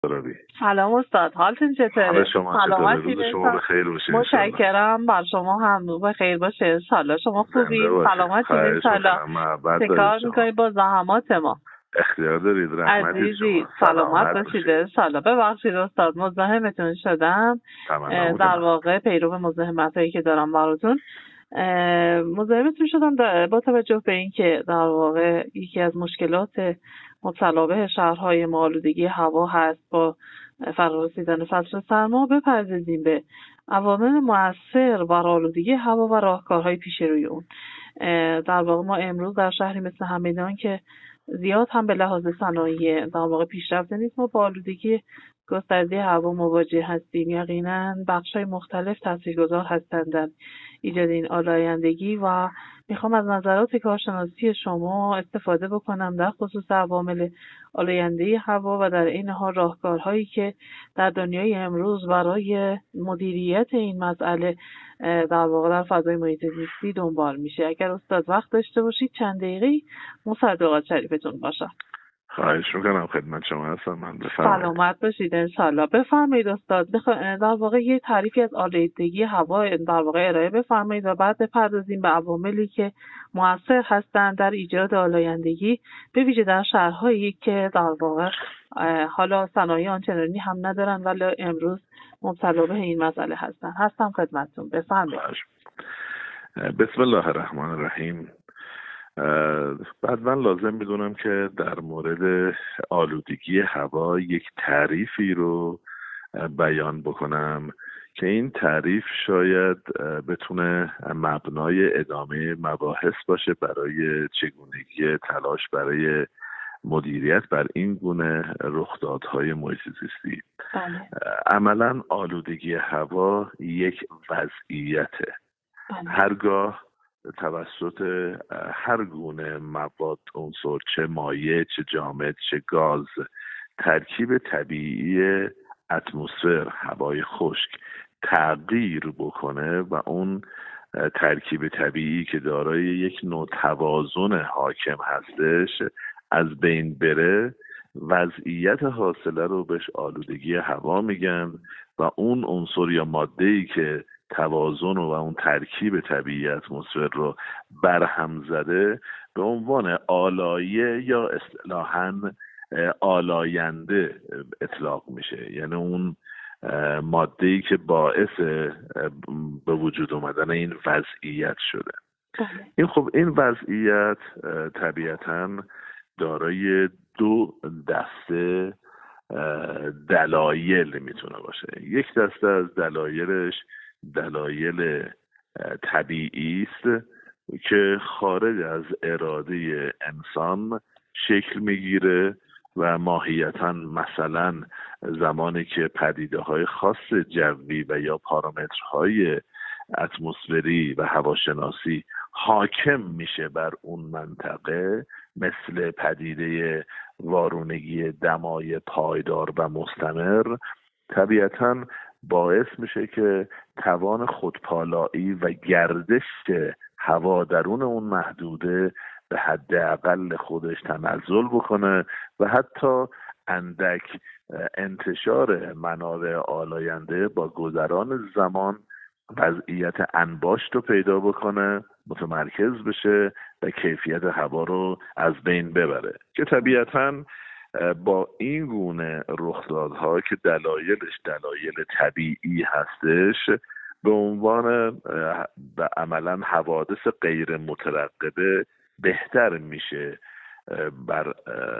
سلام استاد، حالتون چطوره؟ حال شما چطوره؟ روز شما بخیر باشه. متشکرم، بر شما هم بخیر باشه انشالله. شما خوبی؟ سلامتی انشالله. چه کار میکنید با زحمات ما؟ اختیار دارید، رحمتی شما. سلامت باشید انشالله. ببخشید استاد مزاحمتون شدم. در واقع پیرو مزاحمتایی که دارم براتون مزاحمتون شدم با توجه به اینکه در واقع یکی از مشکلات مبتلا به شهرهای ما آلودگی هوا هست. با فرارسیدن فصل سرما بپردازیم به عوامل مؤثر بر آلودگی هوا و راهکارهای پیش روی اون. در واقع ما امروز در شهری مثل همدان که زیاد هم به لحاظ صنایع در واقع پیشرفته نیست، ما با آلودگی گسترده هوا مواجه هستیم. یقینا بخش‌های مختلف تاثیرگذار هستند در ایجاد این آلایندگی و میخوام از نظرات کارشناسی شما استفاده بکنم در خصوص عوامل آلاینده هوا و در این حال راهکارهایی که در دنیای امروز برای مدیریت این مسئله در واقع در فضای محیط زیستی دنبال میشه. اگر استاد وقت داشته باشید چند دقیقه‌ای مصدقات شریفتون باشم. خواهش میکنم، خدمت شما هستم. من بفرمایید. سلامت باشید انشالله. بفرمایید استاد، در واقع یه تعریفی از آلودگی هوا در واقع ارائه بفرمایید و بعد بپردازیم به عواملی که مؤثر هستند در ایجاد آلایندگی، به ویژه در شهرهایی که در واقع حالا صنایع آنچنانی هم ندارن ولی امروز مبتلا به این مسئله هستم خدمتتون. بفرمایید. بسم الله الرحمن الرحیم. بعد من لازم میدونم که در مورد آلودگی هوا یک تعریفی رو بیان بکنم که این تعریف شاید بتونه مبنای ادامه مباحث باشه برای چگونگی تلاش برای مدیریت بر این گونه رخدادهای محیط زیستی. عملاً آلودگی هوا یک وضعیته. هرگاه توسط هر گونه مواد، عنصر، چه مایع، چه جامد، چه گاز، ترکیب طبیعی اتمسفر، هوای خشک تغییر بکنه و اون ترکیب طبیعی که دارای یک نوع توازن حاکم هستش از بین بره، وضعیت حاصله رو بهش آلودگی هوا میگن و اون عنصر یا ماده‌ای که توازن و اون ترکیب طبیعی اتمسفر رو برهم زده به عنوان آلایه یا اصطلاحاً آلاینده اطلاق میشه. یعنی اون ماده‌ای که باعث به وجود اومدن این وضعیت شده. این وضعیت طبیعتاً دارای دو دسته دلایل میتونه باشه. یک دسته از دلایلش دلایل طبیعی است که خارج از اراده انسان شکل میگیره و ماهیتاً مثلا زمانی که پدیده‌های خاص جوی و یا پارامترهای اتمسفری و هواشناسی حاکم میشه بر اون منطقه، مثل پدیده وارونگی دمای پایدار و مستمر، طبیعتاً باعث میشه که توان خودپالایی و گردش هوا درون اون محدوده به حداقل خودش تنزل بکنه و حتی اندک انتشار منابع آلاینده با گذران زمان وضعیت انباشت رو پیدا بکنه، متمرکز بشه و کیفیت هوا رو از بین ببره، که طبیعتاً با این گونه رخدادها که دلایلش دلایل طبیعی هستش به عنوان عملاً حوادث غیر مترقبه بهتر میشه بر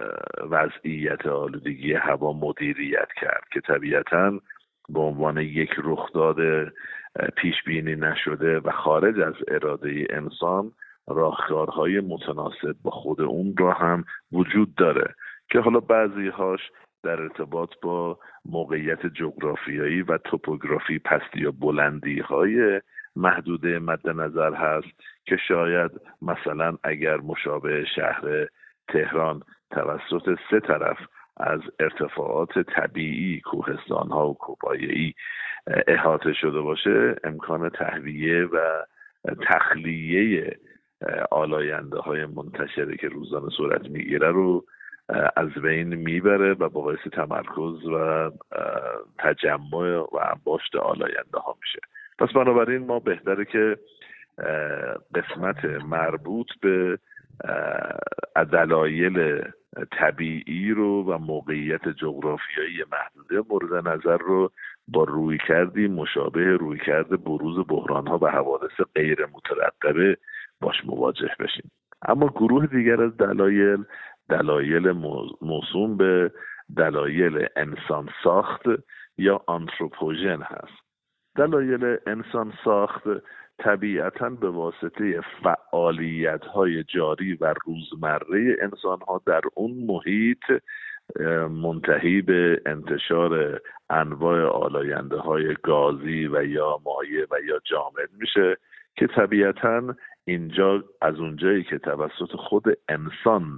وضعیت آلودگی هوا مدیریت کرد، که طبیعتاً به عنوان یک رخداد پیش بینی نشده و خارج از اراده انسان راهکارهای متناسب با خود اون را هم وجود داره که حالا بعضی‌هاش در ارتباط با موقعیت جغرافیایی و توپوگرافی، پستی یا بلندی‌های محدوده مد نظر هست که شاید مثلا اگر مشابه شهر تهران توسط 3 طرف از ارتفاعات طبیعی، کوهستان‌ها و کوهپایه‌ای احاطه شده باشه، امکان تهویه و تخلیه آلاینده های منتشری که روزانه صورت میگیره رو از بین میبره و باعث تمرکز و تجمع و انباشت آلاینده ها میشه. پس بنابراین ما بهتره که قسمت مربوط به دلایل طبیعی رو و موقعیت جغرافیایی محدوده مورد نظر رو با رویکردی مشابه رویکرد بروز بحران‌ها و حوادث غیر مترقبه باش مواجه بشیم. اما گروه دیگر از دلایل موسوم به دلایل انسان ساخت یا آنتروپوژن هست. دلایل انسان ساخت طبیعتاً به واسطه فعالیت‌های جاری و روزمره انسان‌ها در اون محیط منتهی به انتشار انواع آلاینده‌های گازی و یا مایع و یا جامد میشه که طبیعتاً اینجا از اونجایی که توسط خود انسان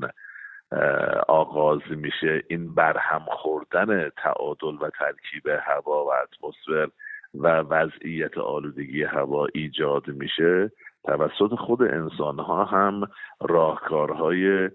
آغاز میشه این برهم خوردن تعادل و ترکیب هوا و اتمسفر و وضعیت آلودگی هوا ایجاد میشه، توسط خود انسان ها هم راهکارهای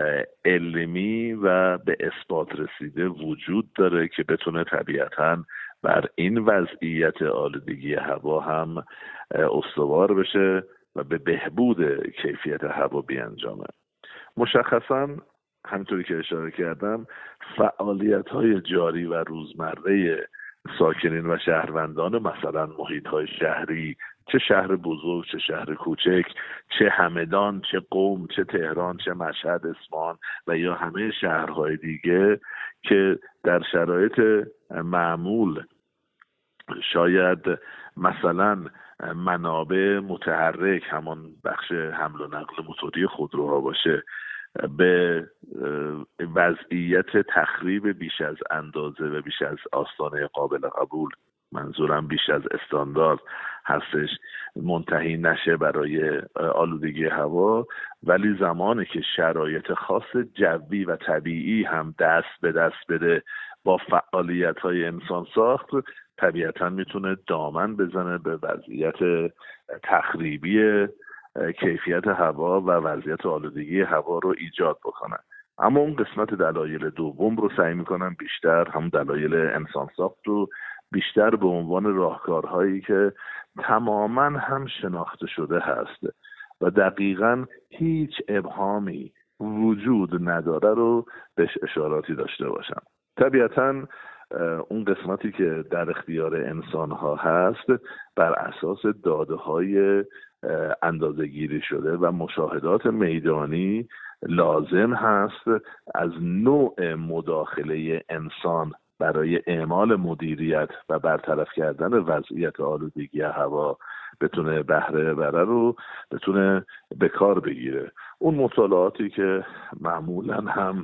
علمی و به اثبات رسیده وجود داره که بتونه طبیعتاً بر این وضعیت آلودگی هوا هم استوار بشه و به بهبود کیفیت هوا بیانجامه. مشخصاً همونطوری که اشاره کردم فعالیت‌های جاری و روزمره ساکنین و شهروندان مثلا محیط‌های شهری، چه شهر بزرگ چه شهر کوچک، چه همدان، چه قم، چه تهران، چه مشهد، اصفهان و یا همه شهرهای دیگه که در شرایط معمول شاید مثلا منابع متحرک همان بخش حمل و نقل موتوری خودروها باشه به وضعیت تخریب بیش از اندازه و بیش از آستانه قابل قبول، منظورم بیش از استاندارد هستش، منتهی نشه برای آلودگی هوا، ولی زمانی که شرایط خاص جوی و طبیعی هم دست به دست بده با فعالیت‌های انسان ساخت، طبیعتاً میتونه دامن بزنه به وضعیت تخریبی کیفیت هوا و وضعیت آلودگی هوا رو ایجاد بکنن. اما اون قسمت دلایل دوم رو سعی میکنم بیشتر، هم دلایل انسان ساخت رو بیشتر به عنوان راهکارهایی که تماما هم شناخته شده هست و دقیقاً هیچ ابهامی وجود نداره رو بهش اشاراتی داشته باشم. طبیعتاً اون قسمتی که در اختیار انسان ها هست بر اساس داده های اندازه گیری شده و مشاهدات میدانی لازم هست از نوع مداخله انسان برای اعمال مدیریت و برطرف کردن وضعیت آلودگی هوا بتونه بهره بره رو بتونه به کار بگیره. اون مطالعاتی که معمولا هم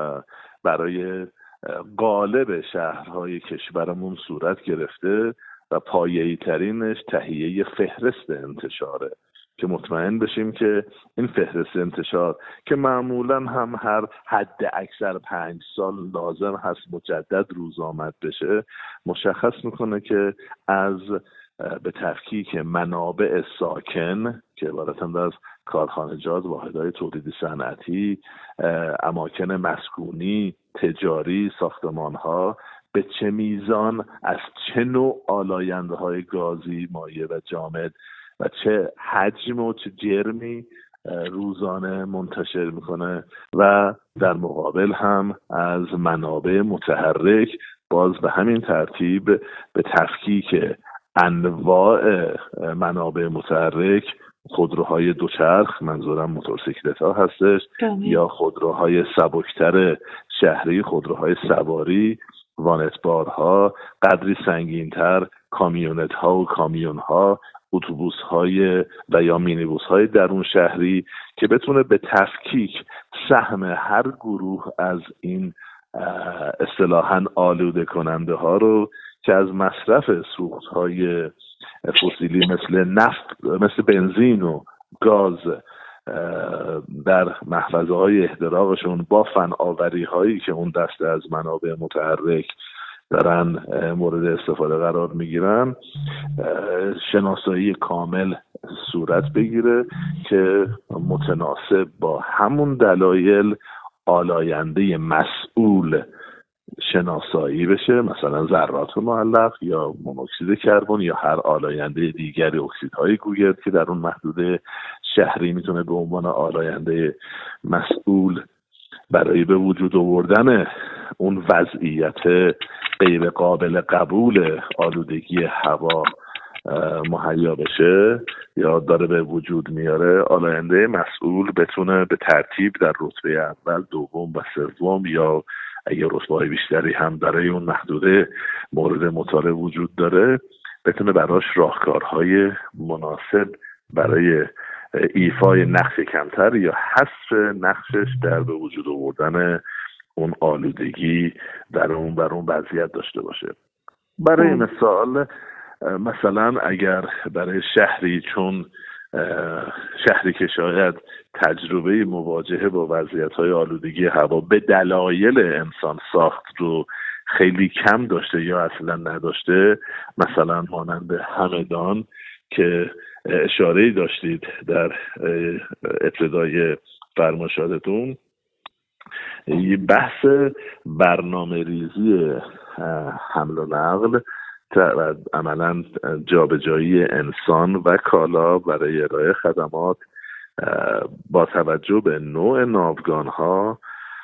برای غالب شهرهای کشورمون صورت گرفته و پایه‌ای ترینش تهیه فهرست انتشاره که مطمئن بشیم که این فهرست انتشار که معمولا هم هر حد اکثر 5 سال لازم هست مجدد روز آمد بشه، مشخص میکنه که از به تفکیک منابع ساکن که عبارتند از کارخانجات، واحدهای تولیدی صنعتی، اماکن مسکونی، تجاری، ساختمان‌ها به چه میزان از چه نوع آلاینده‌های گازی، مایع و جامد و چه حجم و چه جرمی روزانه منتشر میکنه و در مقابل هم از منابع متحرک باز به همین ترتیب به تفکیک انواع منابع متحرک، خودروهای دوچرخ، منظورم موتورسیکلت ها هستش، یا خودروهای سبکتر شهری، خودروهای سواری، وانتبارها، قدری سنگینتر کامیونت ها و کامیون ها، اتوبوس های و یا مینیبوس های درون شهری که بتونه به تفکیک سهم هر گروه از این اصطلاحاً آلوده کننده ها رو که از مصرف سوخت های فسیلی مثل نفت، مثل بنزین و گاز در محفظه های احتراقشون با فناوری هایی که اون دسته از منابع متحرک دارن مورد استفاده قرار میگیرن، شناسایی کامل صورت بگیره که متناسب با همون دلایل آلاینده مسئول شناسایی بشه، مثلا ذرات معلق یا مونوکسید کربن یا هر آلاینده دیگری، اکسیدهای گوگرد که در اون محدوده شهری میتونه به عنوان آلاینده مسئول برای به وجود آوردن اون وضعیت غیر قابل قبول آلودگی هوا مهیا بشه یا داره به وجود میاره، آلاینده مسئول بتونه به ترتیب در رتبه اول، دوم و سوم یا اگه رتبه‌های بیشتری هم برای اون محدوده مورد مطالعه وجود داره بتونه براش راهکارهای مناسب برای ایفای نقش کمتر یا حذف نقشش در به وجود آوردن اون آلودگی در اون بر اون وضعیت داشته باشه. برای مثلا اگر برای شهری، چون شهری که شاید تجربه مواجهه با وضعیت‌های آلودگی هوا به دلایل انسان ساخت رو خیلی کم داشته یا اصلا نداشته، مثلا مانند همدان که اشاره‌ای داشتید در ابتدای فرمایشاتتون، بحث برنامه ریزی حمل و نقل و عملا جابجایی انسان و کالا برای ارائه خدمات با توجه به نوع ناوگان‌ها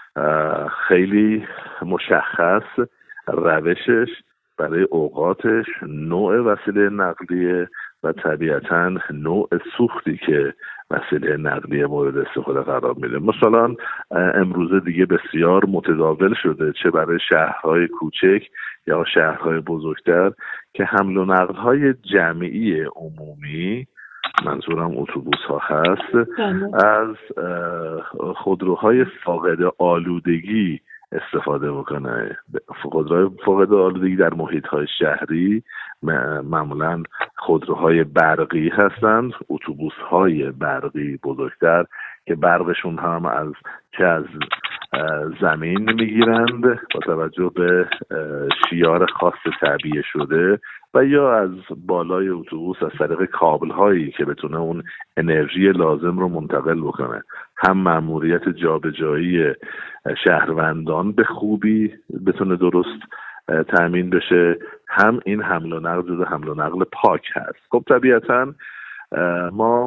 خیلی مشخص، روشش برای اوقاتش، نوع وسیله نقلیه و طبیعتاً نوع سوختی که وسیله نقلیه مورد استفاده قرار میده. مثلا امروزه دیگه بسیار متداول شده، چه برای شهرهای کوچک یا شهرهای بزرگتر، که حمل و نقل‌های جمعی عمومی، منظورم اتوبوس ها هست، از خودروهای فاقد آلودگی استفاده میکنه. خودروهای فاقد آلودگی در محیط های شهری معمولا خودروهای برقی هستند، اتوبوس های برقی بزرگتر که برقشون هم چه از زمین میگیرند با توجه به شیار خاص تعبیه شده و یا از بالای اتوبوس از طریق کابل هایی که بتونه اون انرژی لازم رو منتقل بکنه. هم مأموریت جابجایی شهروندان به خوبی بتونه درست تأمین بشه، هم این حمل و نقل جزو حمل و نقل پاک هست. خب طبیعتاً ما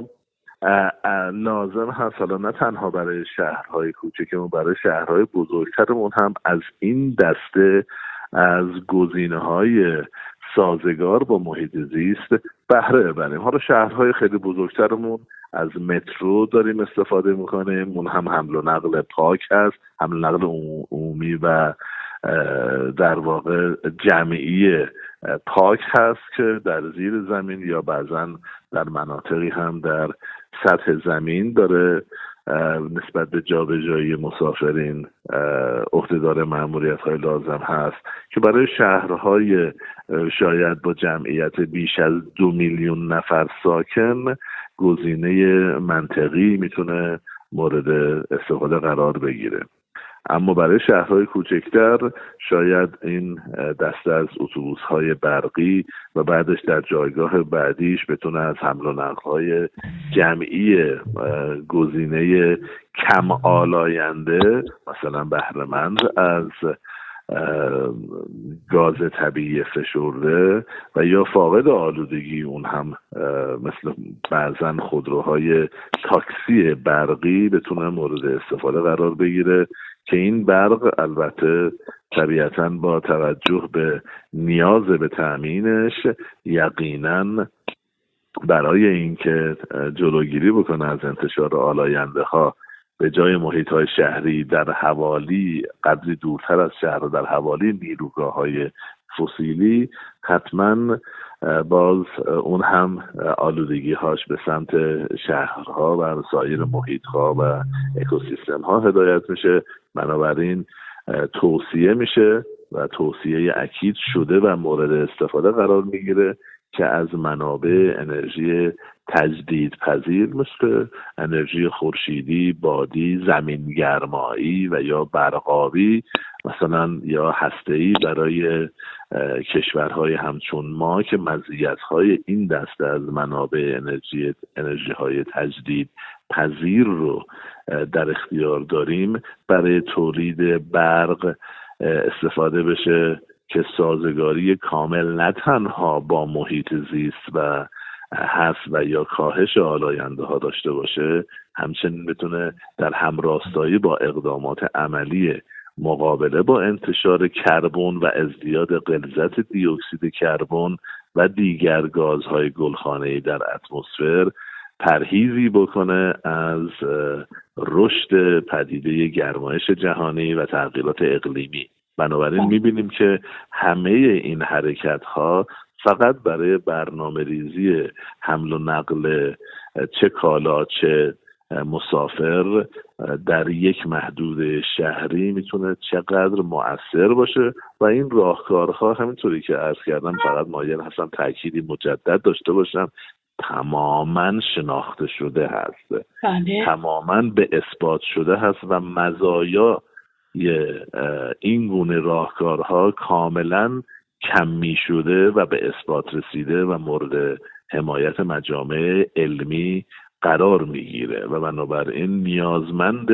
لازم هست حالا نه تنها برای شهرهای کوچکمون، برای شهرهای بزرگترمون هم از این دسته از گزینه‌های سازگار با محیط زیست بهره ببریم. حالا شهرهای خیلی بزرگترمون از مترو داریم استفاده میکنیم، اون هم حمل و نقل پاک هست، حمل و نقل عمومی و در واقع جمعی پاک هست که در زیر زمین یا بعضا در مناطقی هم در سطح زمین داره نسبت به جابجایی مسافرین عهدهدار مأموریت‌های لازم هست که برای شهرهای شاید با جمعیت بیش از 2 میلیون نفر ساکن گزینه منطقی میتونه مورد استفاده قرار بگیره. اما برای شهرهای کوچکتر شاید این دسته از اتوبوس‌های برقی و بعدش در جایگاه بعدیش بتونه از حمل و نقل‌های جمعی گزینه کم آلاینده، مثلا بهره‌مند از گاز طبیعی فشرده و یا فاقد آلودگی، اون هم مثل بعضا خودروهای تاکسی برقی بتونه مورد استفاده قرار بگیره که این برق البته طبیعتاً با توجه به نیاز به تأمینش یقیناً برای اینکه جلوگیری بکنه از انتشار آلاینده ها به جای محیط های شهری در حوالی، قدری دورتر از شهر در حوالی نیروگاه های فسیلی، حتما باز اون هم آلودگی هاش به سمت شهرها و سایر محیط ها و اکوسیستم ها هدایت میشه. بنابراین توصیه میشه و توصیه اکید شده و مورد استفاده قرار میگیره که از منابع انرژی تجدیدپذیر مثل انرژی خورشیدی، بادی، زمینگرمایی و یا برقابی مثلا یا هسته‌ای برای کشورهای همچون ما که مزیت‌های این دسته از منابع انرژی های تجدیدپذیر رو در اختیار داریم برای تولید برق استفاده بشه که سازگاری کامل نه تنها با محیط زیست و حذف و یا کاهش آلاینده ها داشته باشه، همچنین بتونه در همراستایی با اقدامات عملی مقابله با انتشار کربن و ازدیاد غلظت دی اکسید کربن و دیگر گازهای گلخانه‌ای در اتمسفر پرهیزی بکنه از رشد پدیده گرمایش جهانی و تغییرات اقلیمی. بنابراین می‌بینیم که همه این حرکت‌ها فقط برای برنامه ریزی حمل و نقل چه کالا چه مسافر در یک محدوده شهری میتونه چقدر مؤثر باشه و این راهکارها همینطوری که عرض کردم فقط مایل هستم تأکیدی مجدد داشته باشم تماما شناخته شده هست. تماما به اثبات شده هست و مزایای این گونه راهکارها کاملا کمی شده و به اثبات رسیده و مورد حمایت مجامع علمی قرار میگیره و بنابراین نیازمند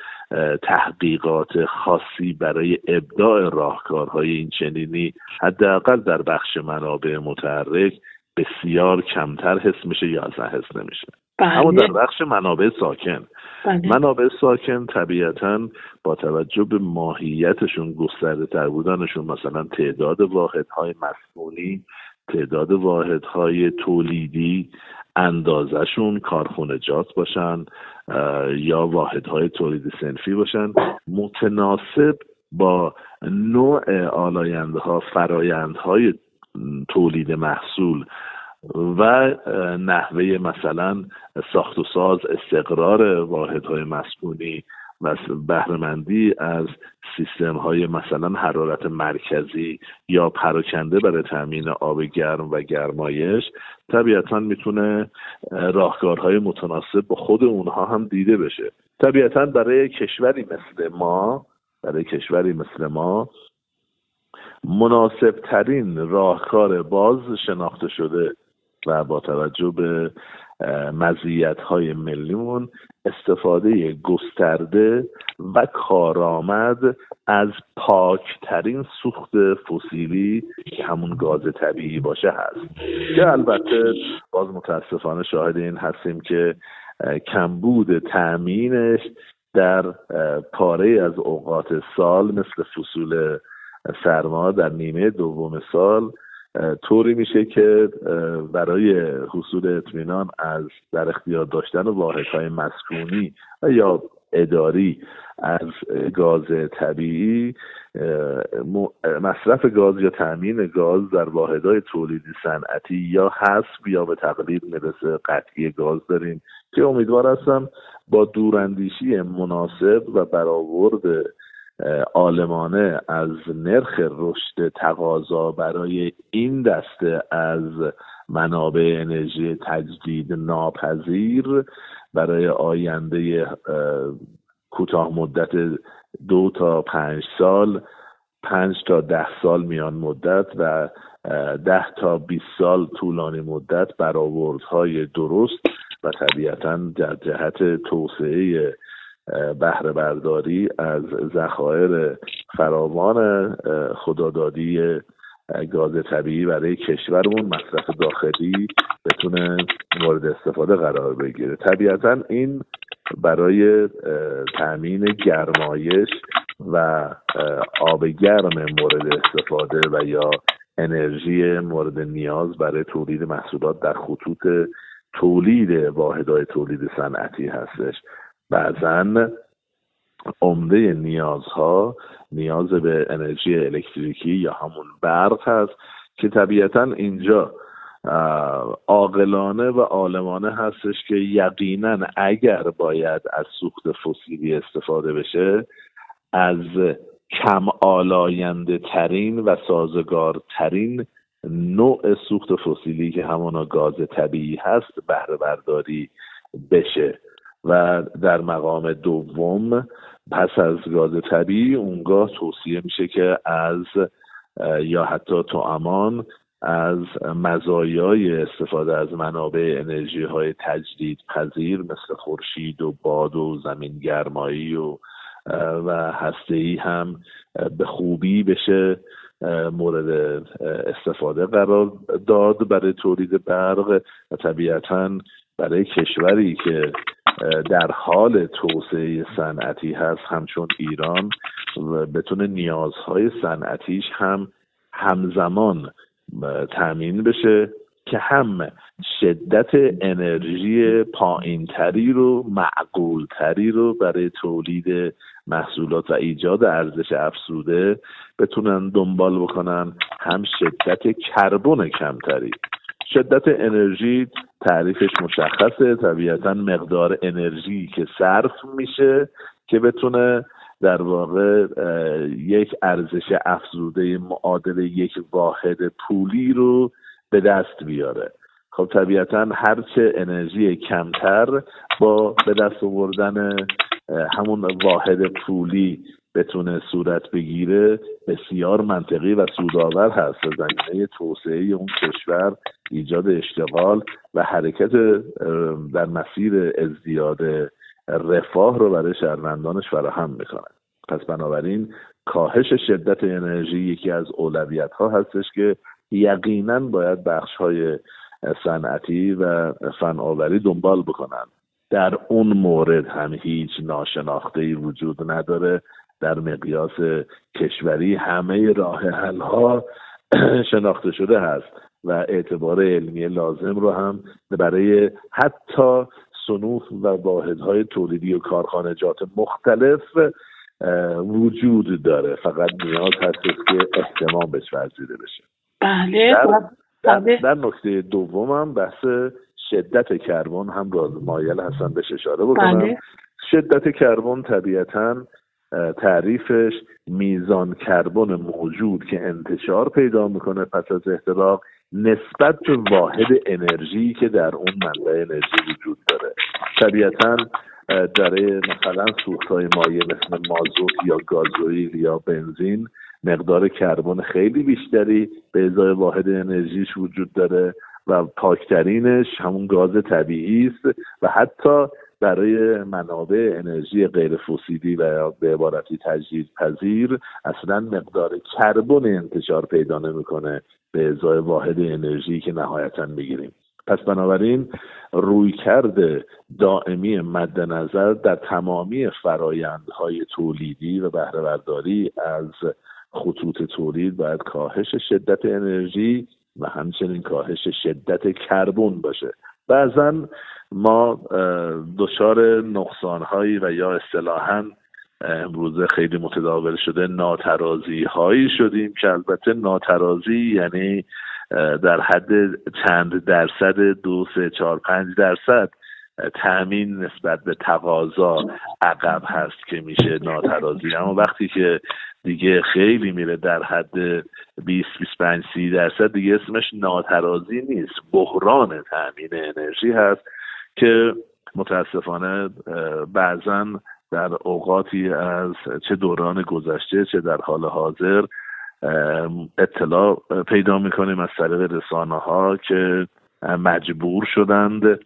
تحقیقات خاصی برای ابداع راهکارهای این چنینی حداقل در بخش منابع متحرک بسیار کمتر حس میشه یا اصلا حس نمیشه. اما در بخش منابع ساکن منابع ساکن طبیعتاً با توجه به ماهیتشون گسترده تر بودنشون، مثلا تعداد واحدهای مسکونی، تعداد واحدهای تولیدی، اندازهشون کارخونجات باشن یا واحدهای تولید صنفی باشن، متناسب با نوع آلاینده‌ها، فرایندهای تولید محصول و نحوه مثلا ساخت و ساز، استقرار واحدهای مسکونی و بهره‌مندی از سیستم‌های مثلا حرارت مرکزی یا پراکنده برای تامین آب گرم و گرمایش طبیعتاً میتونه راهکارهای متناسب با خود اونها هم دیده بشه. طبیعتاً برای کشوری مثل ما مناسب ترین راهکار باز شناخته شده و با توجه به مزیت‌های ملیمون استفاده گسترده و کارآمد از پاکترین سوخت فسیلی که همون گاز طبیعی باشه هست که البته باز متاسفانه شاهد این هستیم که کمبود تأمینش در پاره از اوقات سال مثل فصول سرما در نیمه دوم سال طوری میشه که برای حصول اطمینان از در اختیار داشتن واحدهای مسکونی یا اداری از گاز طبیعی مصرف گاز یا تامین گاز در واحدهای تولیدی صنعتی یا حذف یا به تقلیل میرسه قطعی گاز داریم که امیدوار هستم با دوراندیشی مناسب و برآورد عالمانه از نرخ رشد تقاضا برای این دسته از منابع انرژی تجدید ناپذیر برای آینده کوتاه مدت 2 تا 5 سال، 5 تا 10 سال میان مدت و 10 تا 20 سال طولانی مدت برآوردهای درست و طبیعتاً در جهت توسعه بهره برداری از ذخایر فراوان خدادادی گاز طبیعی برای کشورمون مصرف داخلی بتونه مورد استفاده قرار بگیره. طبیعتاً این برای تأمین گرمایش و آب گرم مورد استفاده و یا انرژی مورد نیاز برای تولید محصولات در خطوط تولید واحدهای تولید صنعتی هستش. بعضن عمده نیازها نیاز به انرژی الکتریکی یا همون برق هست که طبیعتاً اینجا عاقلانه و عالمانه هستش که یقیناً اگر باید از سوخت فسیلی استفاده بشه از کم آلاینده ترین و سازگار ترین نوع سوخت فسیلی که همانا گاز طبیعی هست بهره برداری بشه و در مقام دوم پس از گاز طبیعی اونگاه توصیه میشه که از یا حتی توامان از مزایای استفاده از منابع انرژی های تجدید پذیر مثل خورشید و باد و زمین گرمایی و هسته‌ای هم به خوبی بشه مورد استفاده قرار داد برای تولید برق. و طبیعتاً برای کشوری که در حال توسعه صنعتی هست همچون ایران بتونه نیازهای صنعتیش هم همزمان تامین بشه که هم شدت انرژی پایین‌تری رو معقول‌تری رو برای تولید محصولات و ایجاد ارزش افزوده بتونن دنبال بکنن، هم شدت کربن کمتری. شدت انرژی تعریفش مشخصه، طبیعتاً مقدار انرژی که صرف میشه که بتونه در واقع یک ارزش افزوده معادل یک واحد پولی رو به دست بیاره. خب طبیعتاً هرچه انرژی کمتر با به دست آوردن همون واحد پولی بتونه صورت بگیره بسیار منطقی و سودآور هست و زمینه توسعه اون کشور، ایجاد اشتغال و حرکت در مسیر ازدیاد رفاه رو برای شهروندانش فراهم میکنه. پس بنابراین کاهش شدت انرژی یکی از اولویت‌ها هستش که یقیناً باید بخش‌های صنعتی و فناوری دنبال بکنن. در اون مورد هم هیچ ناشناخته‌ای وجود نداره. در مقیاس کشوری همه راه حل‌ها شناخته شده هست و اعتبار علمی لازم رو هم برای حتی صنوف و واحدهای تولیدی و کارخانجات مختلف وجود داره، فقط نیاز هست که اهتمام بهش ورزیده بشه. در نکته دومم بحث شدت کربن هم مایل هستم بهش اشاره بکنم. شدت کربن طبیعتاً تعریفش میزان کربن موجود که انتشار پیدا میکنه پس از احتراق نسبت به واحد انرژی که در اون منبع انرژی وجود داره. طبیعتاً برای مثلا سوختهای مایع مثل مازوت یا گازوئیل یا بنزین مقدار کربن خیلی بیشتری به ازای واحد انرژیش وجود داره و پاکترینش همون گاز طبیعی است و حتی برای منابع انرژی غیر فسیلی و به عبارتی تجدید پذیر اصلا مقدار کربن انتشار پیدا نمیکنه به ازای واحد انرژی که نهایتا میگیریم. پس بنابراین رویکرد دائمی مد نظر در تمامی فرایندهای تولیدی و بهره برداری از خطوط تولید باید کاهش شدت انرژی و همچنین کاهش شدت کربن باشه. بعضا ما دچار نقصان‌هایی و یا اصطلاحاً امروزه خیلی متداول شده ناترازی‌هایی شدیم که البته ناترازی یعنی در حد چند درصد 2 3 4 5% تأمین نسبت به تقاضا عقب هست که میشه ناترازی. اما وقتی که دیگه خیلی میره در حد 20 25 30% دیگه اسمش ناترازی نیست، بحران تأمین انرژی هست که متاسفانه بعضا در اوقاتی از چه دوران گذشته چه در حال حاضر اطلاع پیدا میکنیم از طریق رسانه‌ها که مجبور شدند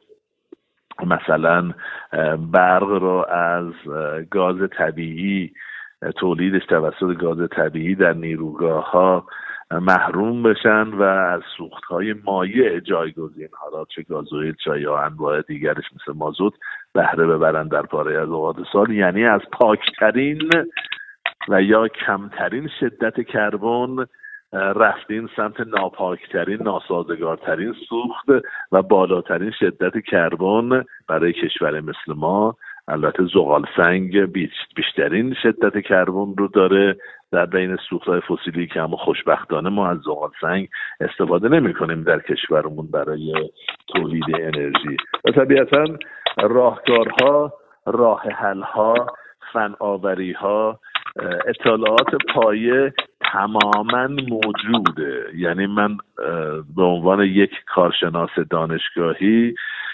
مثلا برق رو از گاز طبیعی تولیدش توسط گاز طبیعی در نیروگاه‌ها محروم بشن و از سوخت‌های مایع جایگزین حالا چه گازوئیل چه یا انواع دیگرش مثل مازوت بهره ببرن در پاره از اوقات سال، یعنی از پاکترین و یا کمترین شدت کربن رفتیم سمت ناپاکترین ناسازگارترین سوخت و بالاترین شدت کربن برای کشور مثل ما. البته زغال سنگ بیشترین شدت کربن رو داره در بین سوخت‌های فسیلی که اما خوشبختانه ما از زغال سنگ استفاده نمی کنیم در کشورمون برای تولید انرژی. و طبیعتاً راهکارها، راه حل‌ها، فناوری‌ها، اطلاعات پایه تماماً موجوده. یعنی من به عنوان یک کارشناس دانشگاهی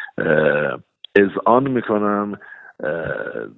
اذعان میکنم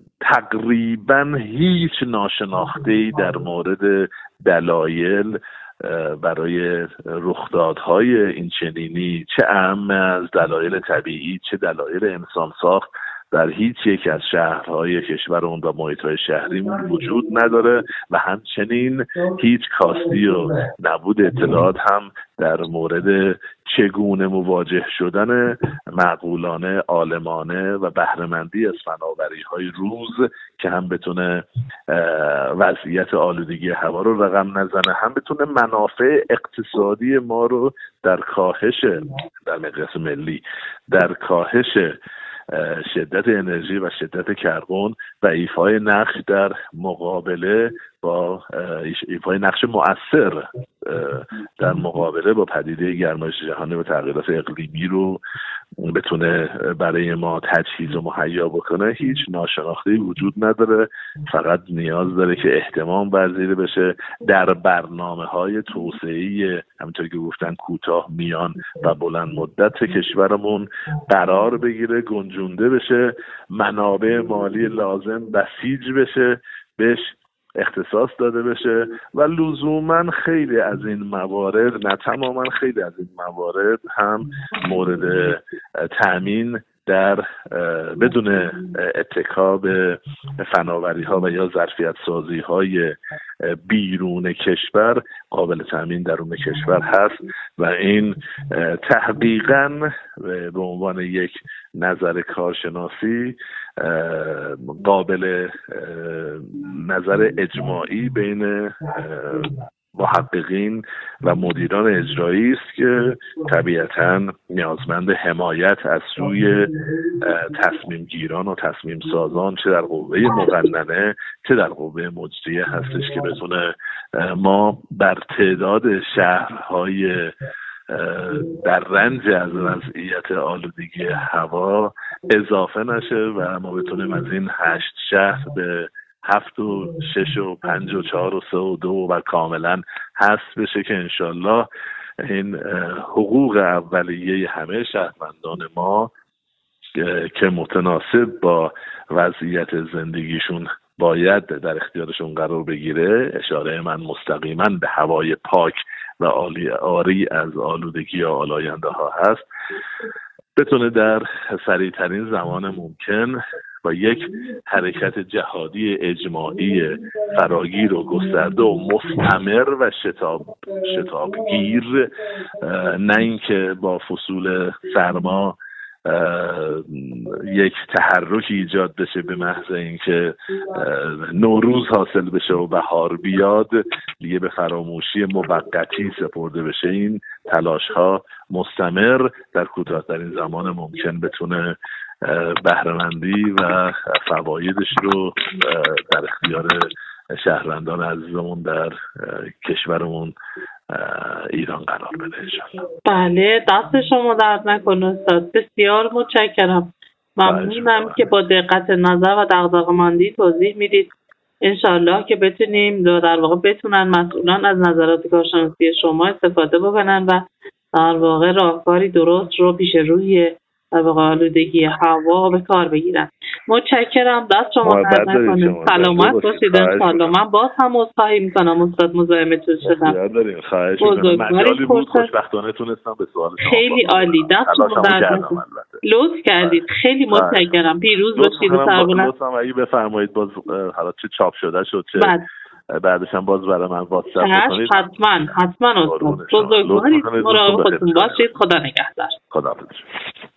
تقریباً هیچ ناشناخته‌ای در مورد دلایل برای رخدادهای این چنینی، چه اهم از دلایل طبیعی چه دلایل انسان ساخت، در هیچ یک از شهرهای کشورمون و محیط‌های شهریمون وجود نداره و همچنین هیچ کاستی و نبود اطلاعات هم در مورد چگونه مواجه شدن معقولانه، عالمانه و بهره‌مندی از فناوری‌های روز که هم بتونه وضعیت آلودگی هوا رو رقم نزنه، هم بتونه منافع اقتصادی ما رو در کاهش، در مقیاس ملی، در کاهش شدت انرژی و شدت کربن و ایفای نقش در مقابله با ایفای نقش مؤثر در مقابله با پدیده گرمایش جهانی و تغییرات اقلیمی رو بتونه برای ما تجهیز و مهیا بکنه، هیچ ناشناخته‌ای وجود نداره. فقط نیاز داره که اهتمام پذیرده بشه، در برنامه‌های توسعه‌ای همونطور که گفتن کوتاه، میان و بلند مدت کشورمون قرار بگیره، گنجونده بشه، منابع مالی لازم بسیج بشه، بهش اختصاص داده بشه و لزوما خیلی از این موارد، نه تماما، خیلی از این موارد هم مورد تأمین در بدون اتکا به فناوری‌ها و یا ظرفیت‌سازی‌های بیرون کشور قابل تأمین درون کشور هست و این تحقیقاً به عنوان یک نظر کارشناسی قابل نظر اجماعی بین محققین و مدیران اجرایی است که طبیعتاً نیازمند حمایت از سوی تصمیم گیران و تصمیم سازان، چه در قوه مقننه چه در قوه مجریه هستش که بتونه ما بر تعداد شهرهای در رنج از وضعیت آلودگی هوا اضافه نشه و ما بتونیم از این 8 شهر به 7 و 6 و 5 و 4 و 3 و 2 و کاملا حذف بشه که انشالله این حقوق اولیه همه شهروندان ما که متناسب با وضعیت زندگیشون باید در اختیارشون قرار بگیره، اشاره من مستقیما به هوای پاک و عاری از آلودگی یا آلاینده ها هست، بتونه در سریعترین زمان ممکن با یک حرکت جهادی اجماعی فراگیر و گسترده و مستمر و شتابگیر، نه اینکه با فصول سرما یک تحرکی ایجاد بشه به محض اینکه نوروز حاصل بشه و بهار بیاد دیگه به فراموشی موقتی سپرده بشه. این تلاش ها مستمر در کوتاه‌ترین زمان ممکن بتونه بهره‌مندی و فوایدش رو در اختیار شهروندان عزیزمون در کشورمون ایران قرار بده انشالله. بله، دست شما درد نکنه استاد، بسیار متشکرم. ممنونم که با دقت نظر و دغدغه‌مندی توضیح میدید. انشالله که بتونیم در واقع بتونن مسئولان از نظرات کارشناسی شما استفاده بکنن و در واقع راهکاری درست رو پیش روی در واقع آلودگی هوا به کار بگیرن. متشکرم، دست شما درد نکنه. سلامت باشید انشالله. من باز هم عذرخواهی میکنم استاد مزاحمتون شدم. خواهش میکنم. مجالی بود، خوشبختانه تونستم به سوال شما. خیلی عالی، دست شما درد نکنه. لطف کردید، خیلی متشکرم. پیروز باشید و سربلند. لطفاً اگه بفرمایید باز حالا چه چاپ شده شد چه بعدش هم باز برای من واتساپ بکنید. حتما استاد. بزرگوارید، مراقب خودتون باشید. خدا نگهدار. خدا حافظ.